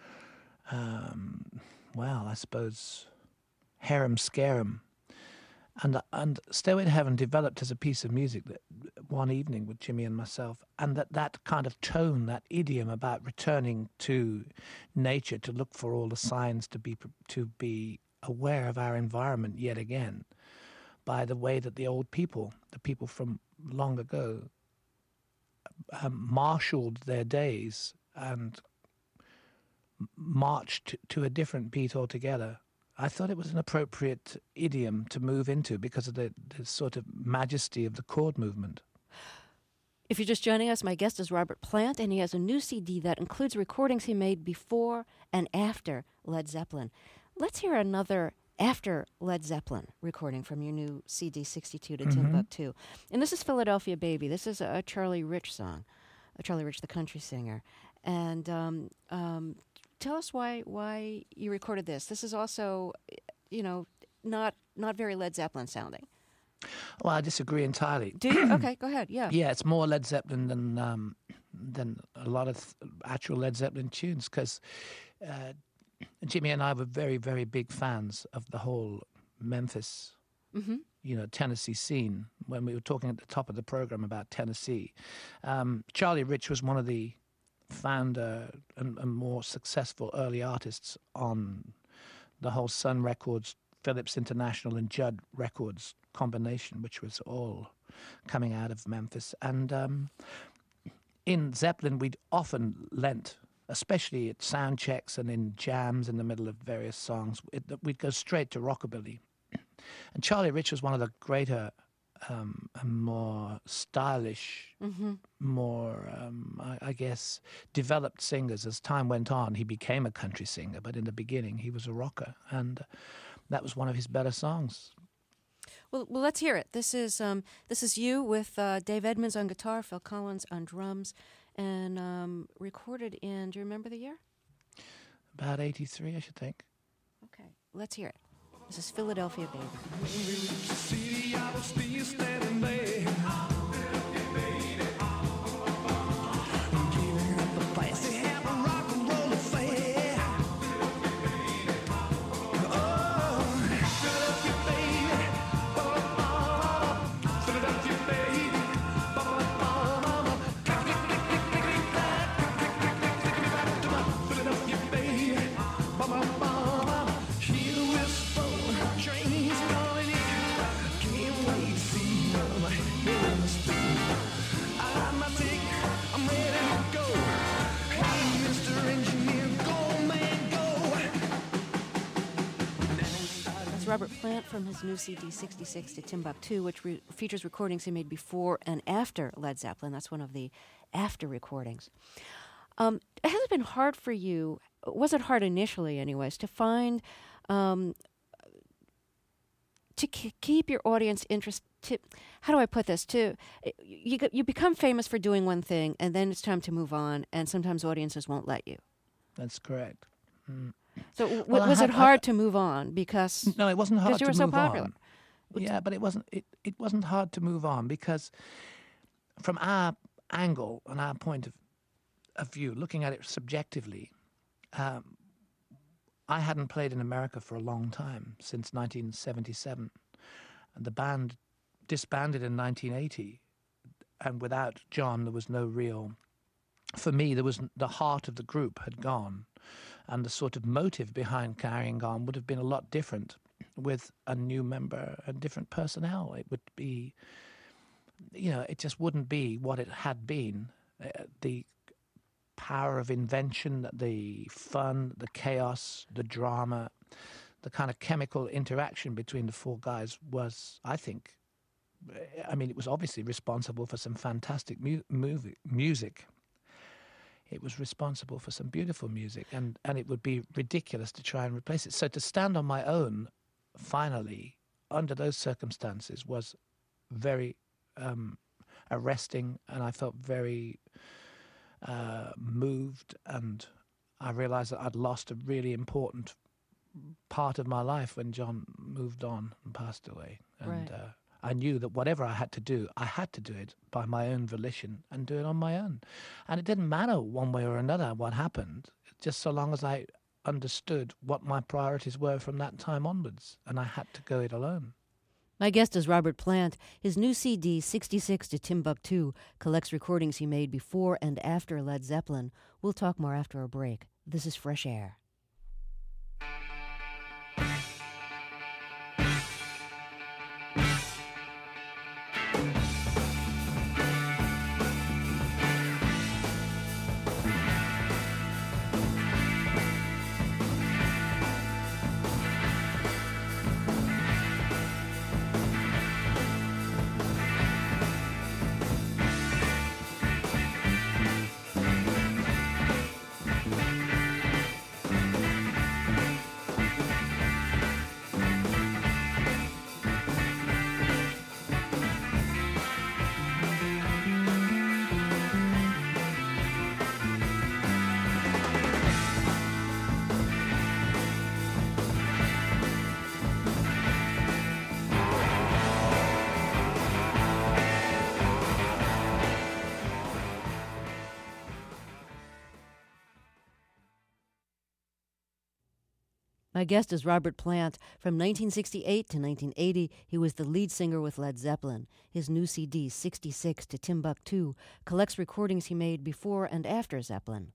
Um, well, I suppose, harem-scarum. And and Stairway to Heaven developed as a piece of music that one evening with Jimmy and myself, and that, that kind of tone, that idiom about returning to nature to look for all the signs, to be to be aware of our environment yet again, by the way that the old people, the people from long ago, um, marshaled their days and marched to a different beat altogether. I thought it was an appropriate idiom to move into because of the, the sort of majesty of the chord movement. If you're just joining us, my guest is Robert Plant, and he has a new C D that includes recordings he made before and after Led Zeppelin. Let's hear another after Led Zeppelin recording from your new C D sixty-two to Mm-hmm. Timbuktu. And this is Philadelphia Baby. This is a, a Charlie Rich song, a Charlie Rich, the country singer. And um, um, tell us why why you recorded this. This is also, you know, not not very Led Zeppelin sounding. Well, I disagree entirely. Do you? Okay, go ahead. Yeah. Yeah, it's more Led Zeppelin than um, than a lot of th- actual Led Zeppelin tunes, because uh, Jimmy and I were very, very big fans of the whole Memphis, mm-hmm. you know, Tennessee scene. When we were talking at the top of the program about Tennessee, um, Charlie Rich was one of the founder and, and more successful early artists on the whole Sun Records, Philips International, and Judd Records combination, which was all coming out of Memphis. And um, in Zeppelin, we'd often lent, especially at sound checks and in jams in the middle of various songs, it, we'd go straight to rockabilly. And Charlie Rich was one of the greater Um, a more stylish, mm-hmm. more, um, I, I guess, developed singers. As time went on, he became a country singer, but in the beginning, he was a rocker, and that was one of his better songs. Well, well, let's hear it. This is um, this is you with uh, Dave Edmunds on guitar, Phil Collins on drums, and um, recorded in. Do you remember the year? About eighty-three, I should think. Okay, let's hear it. This is Philadelphia Baby. City, I will still standing there. Giving up the place to have a rock and roll affair. Oh, Philadelphia baby, Philadelphia baby, Philadelphia baby, hear the whistle. Trains rolling in, can't wait to see them in the street. I got my ticket, I'm ready to go. Hey, Mister Engineer, go man, go. That's Robert Plant from his new C D sixty-six to Timbuktu, which re- features recordings he made before and after Led Zeppelin. That's one of the after recordings. Um, has it been hard for you, was it hard initially anyways, to find... Um, to k- keep your audience interested, how do I put this? To you, you become famous for doing one thing, and then it's time to move on, and sometimes audiences won't let you. That's correct. Mm. So w- well, was had, it hard I, to move on? Because no, it wasn't hard you to were move so popular. on. Yeah, but it wasn't. It, it wasn't hard to move on because, from our angle and our point of, of view, looking at it subjectively. Um, I hadn't played in America for a long time, since nineteen seventy-seven. And the band disbanded in nineteen eighty. And without John, there was no real... For me, there was the heart of the group had gone. And the sort of motive behind carrying on would have been a lot different with a new member, a different personnel. It would be... You know, it just wouldn't be what it had been. Uh, the... power of invention, the fun, the chaos, the drama, the kind of chemical interaction between the four guys was, I think, I mean, it was obviously responsible for some fantastic mu- movie, music. It was responsible for some beautiful music, and, and it would be ridiculous to try and replace it. So to stand on my own, finally, under those circumstances, was very um, arresting, and I felt very... Uh, moved, and I realized that I'd lost a really important part of my life when John moved on and passed away. And right. uh, I knew that whatever I had to do, I had to do it by my own volition and do it on my own. And it didn't matter one way or another what happened, just so long as I understood what my priorities were from that time onwards, and I had to go it alone. My guest is Robert Plant. His new C D, sixty-six to Timbuktu, collects recordings he made before and after Led Zeppelin. We'll talk more after a break. This is Fresh Air. My guest is Robert Plant. From nineteen sixty-eight to nineteen eighty, he was the lead singer with Led Zeppelin. His new C D, sixty-six to Timbuktu, collects recordings he made before and after Zeppelin.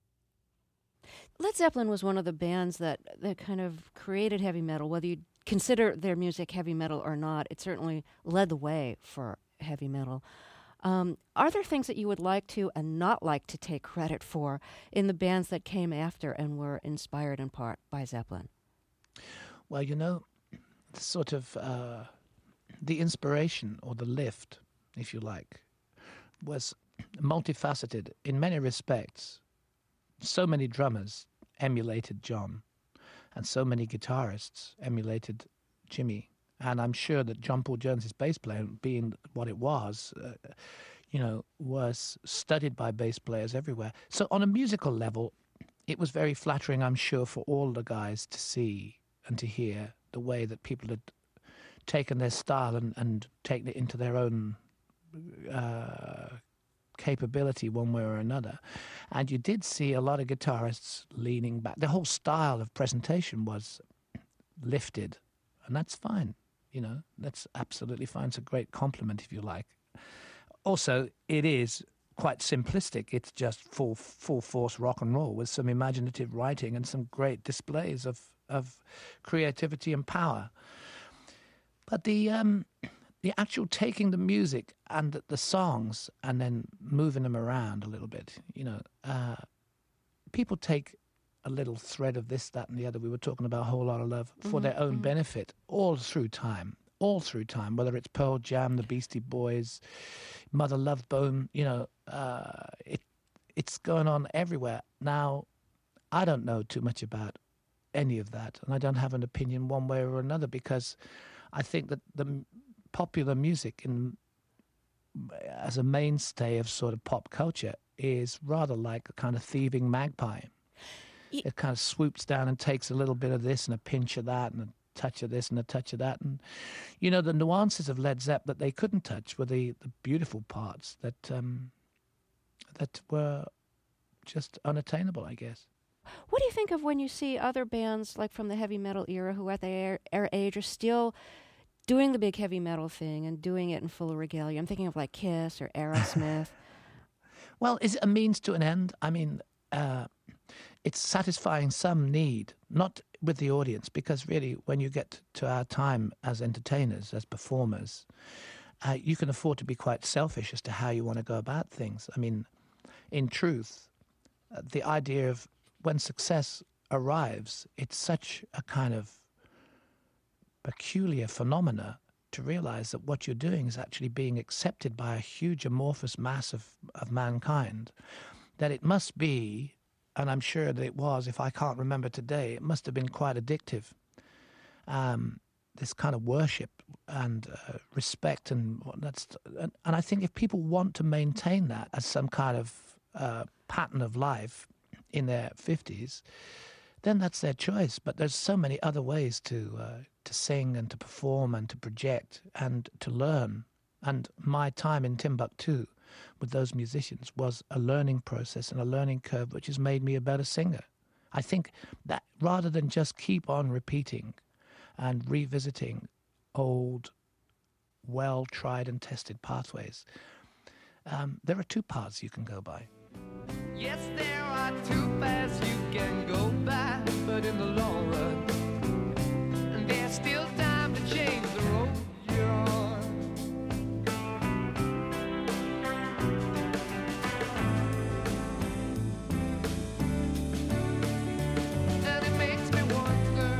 Led Zeppelin was one of the bands that, that kind of created heavy metal. Whether you consider their music heavy metal or not, it certainly led the way for heavy metal. Um, are there things that you would like to and not like to take credit for in the bands that came after and were inspired in part by Zeppelin? Well, you know, sort of uh, the inspiration or the lift, if you like, was multifaceted in many respects. So many drummers emulated John, and so many guitarists emulated Jimmy. And I'm sure that John Paul Jones's bass player, being what it was, uh, you know, was studied by bass players everywhere. So on a musical level, it was very flattering, I'm sure, for all the guys to see and to hear the way that people had taken their style and, and taken it into their own uh, capability one way or another. And you did see a lot of guitarists leaning back. The whole style of presentation was lifted, and that's fine. You know, that's absolutely fine. It's a great compliment, if you like. Also, it is quite simplistic. It's just full full force rock and roll with some imaginative writing and some great displays of of creativity and power. But the um, the actual taking the music and the, the songs and then moving them around a little bit, you know, uh, people take a little thread of this, that, and the other. We were talking about A Whole Lot of Love for mm-hmm, their own mm-hmm. benefit all through time. All through time, whether it's Pearl Jam, the Beastie Boys, Mother Love Bone, you know, uh, it it's going on everywhere. Now, I don't know too much about any of that, and I don't have an opinion one way or another, because I think that the popular music in as a mainstay of sort of pop culture is rather like a kind of thieving magpie. It kind of swoops down and takes a little bit of this and a pinch of that and a touch of this and a touch of that. And, you know, the nuances of Led Zepp that they couldn't touch were the, the beautiful parts that um, that were just unattainable, I guess. What do you think of when you see other bands, like from the heavy metal era, who at their er- age are still doing the big heavy metal thing and doing it in full regalia? I'm thinking of like Kiss or Aerosmith. Well, is it a means to an end? I mean, uh, it's satisfying some need, not with the audience, because really when you get to our time as entertainers, as performers, uh, you can afford to be quite selfish as to how you want to go about things. I mean, in truth, uh, the idea of when success arrives, it's such a kind of peculiar phenomena to realize that what you're doing is actually being accepted by a huge amorphous mass of, of mankind, that it must be, and I'm sure that it was, if I can't remember today, it must have been quite addictive. Um, this kind of worship and uh, respect, and that's, and, and I think if people want to maintain that as some kind of uh, pattern of life in their fifties, then that's their choice. But there's so many other ways to uh, to sing and to perform and to project and to learn. And my time in Timbuktu with those musicians was a learning process and a learning curve which has made me a better singer. I think that rather than just keep on repeating and revisiting old well tried and tested pathways. Um, there are two paths you can go by. Yes, there are two paths you can go by, but in the long run, there's still time to change the road you're on. And it makes me wonder,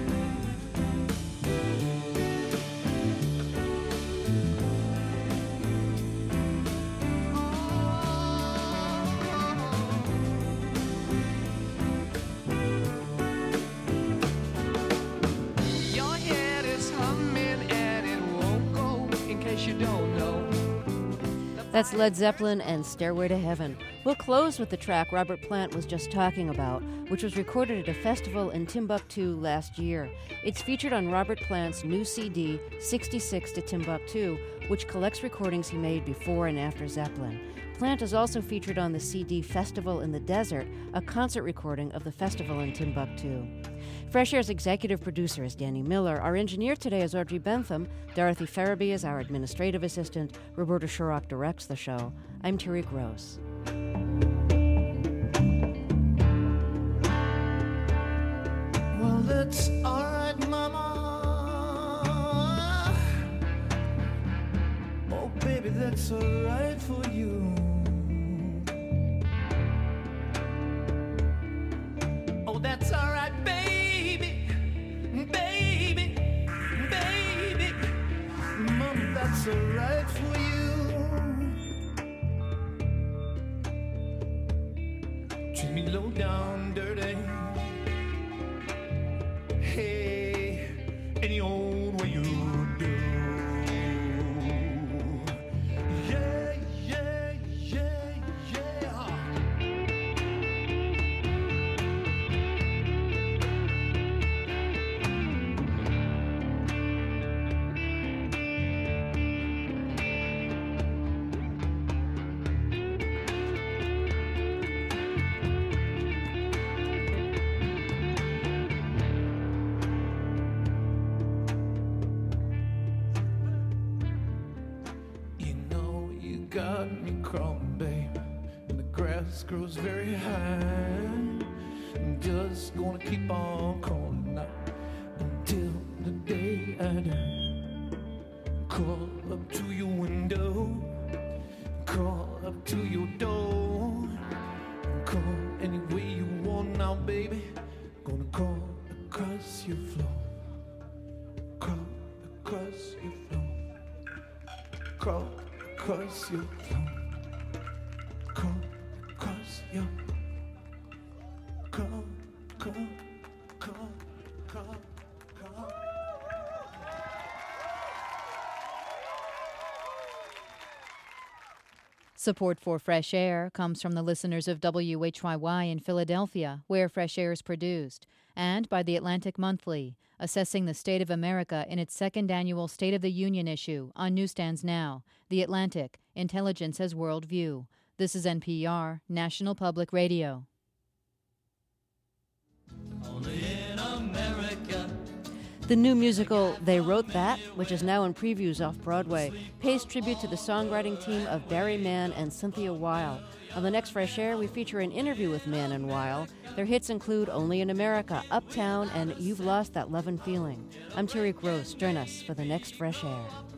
your head is humming and it won't go, in case you don't know. That's Led Zeppelin and Stairway to Heaven. We'll close with the track Robert Plant was just talking about, which was recorded at a festival in Timbuktu last year. It's featured on Robert Plant's new C D, sixty-six to Timbuktu, which collects recordings he made before and after Zeppelin. Plant is also featured on the C D Festival in the Desert, a concert recording of the festival in Timbuktu. Fresh Air's executive producer is Danny Miller. Our engineer today is Audrey Bentham. Dorothy Farabee is our administrative assistant. Roberta Shurrock directs the show. I'm Terry Gross. Well, that's all right, Mama. Oh, baby, that's all right for you. Oh, that's all right, baby, baby, baby. Mama, that's all right for you. Treat me low down, dirty. Hey, any old way you do. Yeah, yeah, yeah, yeah. You know you got me crawling, babe, and the grass grows very high. I'm just gonna keep on crawling now until the day I die. Crawl up to your window, crawl up to your door, crawl any way you want now, baby. Gonna crawl across your floor, crawl across your floor, crawl across your floor, crawl across your, crawl, crawl, crawl, crawl, crawl. Support for Fresh Air comes from the listeners of W H Y Y in Philadelphia, where Fresh Air is produced, and by the Atlantic Monthly, assessing the state of America in its second annual State of the Union issue on newsstands now. The Atlantic, Intelligence as Worldview. This is N P R, National Public Radio. Only in America. The new musical They Wrote That, which is now in previews off-Broadway, pays tribute to the songwriting team of Barry Mann and Cynthia Weil. On the next Fresh Air, we feature an interview with Mann and Weil. Their hits include Only in America, Uptown, and You've Lost That Lovin' Feeling. I'm Terry Gross. Join us for the next Fresh Air.